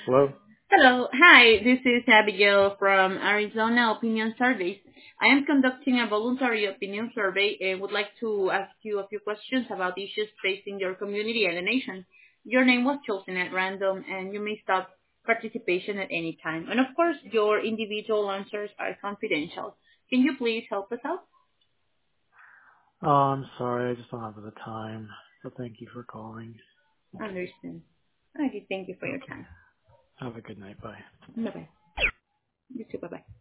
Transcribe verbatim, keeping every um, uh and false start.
Hello? Hello. Hi, this is Abigail from Arizona Opinion Surveys. I am conducting a voluntary opinion survey and would like to ask you a few questions about issues facing your community and the nation. Your name was chosen at random, and you may stop participation at any time. And of course, your individual answers are confidential. Can you please help us out? Oh, I'm sorry. I just don't have the time. But thank you for calling. Understand. Okay, thank you for your Okay. time. Have a good night. Bye. Bye-bye. You too. Bye-bye.